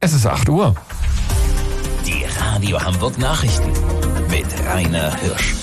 Es ist 8 Uhr. Die Radio Hamburg Nachrichten mit Rainer Hirsch.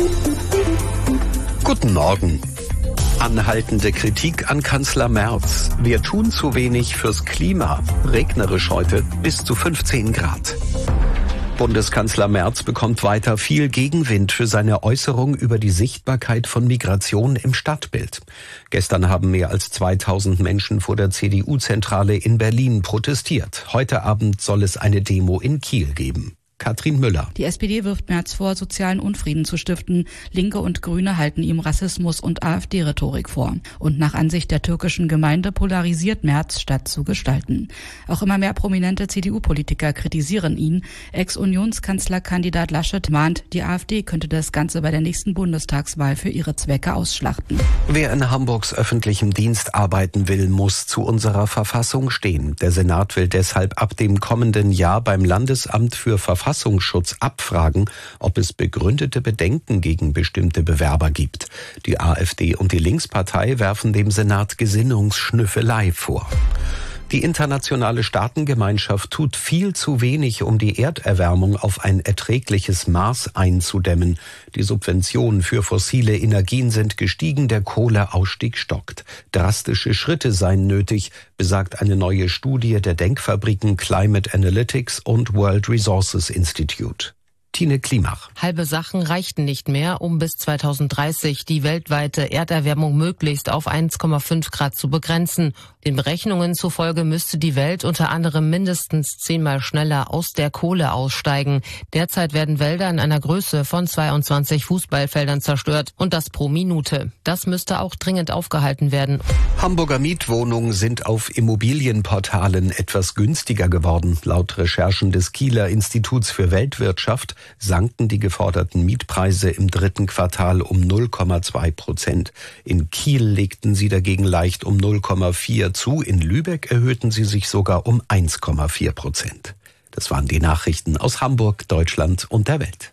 Guten Morgen. Anhaltende Kritik an Kanzler Merz. Wir tun zu wenig fürs Klima. Regnerisch heute bis zu 15 Grad. Bundeskanzler Merz bekommt weiter viel Gegenwind für seine Äußerung über die Sichtbarkeit von Migration im Stadtbild. Gestern haben mehr als 2000 Menschen vor der CDU-Zentrale in Berlin protestiert. Heute Abend soll es eine Demo in Kiel geben. Katrin Müller. Die SPD wirft Merz vor, sozialen Unfrieden zu stiften. Linke und Grüne halten ihm Rassismus und AfD-Rhetorik vor. Und nach Ansicht der türkischen Gemeinde polarisiert Merz, statt zu gestalten. Auch immer mehr prominente CDU-Politiker kritisieren ihn. Ex-Unionskanzlerkandidat Laschet mahnt, die AfD könnte das Ganze bei der nächsten Bundestagswahl für ihre Zwecke ausschlachten. Wer in Hamburgs öffentlichem Dienst arbeiten will, muss zu unserer Verfassung stehen. Der Senat will deshalb ab dem kommenden Jahr beim Landesamt für Verfassungsschutz abfragen, ob es begründete Bedenken gegen bestimmte Bewerber gibt. Die AfD und die Linkspartei werfen dem Senat Gesinnungsschnüffelei vor. Die internationale Staatengemeinschaft tut viel zu wenig, um die Erderwärmung auf ein erträgliches Maß einzudämmen. Die Subventionen für fossile Energien sind gestiegen, der Kohleausstieg stockt. Drastische Schritte seien nötig, besagt eine neue Studie der Denkfabriken Climate Analytics und World Resources Institute. Tine Klimach. Halbe Sachen reichten nicht mehr, um bis 2030 die weltweite Erderwärmung möglichst auf 1,5 Grad zu begrenzen. Den Berechnungen zufolge müsste die Welt unter anderem mindestens 10-mal schneller aus der Kohle aussteigen. Derzeit werden Wälder in einer Größe von 22 Fußballfeldern zerstört und das pro Minute. Das müsste auch dringend aufgehalten werden. Hamburger Mietwohnungen sind auf Immobilienportalen etwas günstiger geworden. Laut Recherchen des Kieler Instituts für Weltwirtschaft sanken die geforderten Mietpreise im 3. Quartal um 0,2%. In Kiel legten sie dagegen leicht um 0,4 zu. In Lübeck erhöhten sie sich sogar um 1,4%. Das waren die Nachrichten aus Hamburg, Deutschland und der Welt.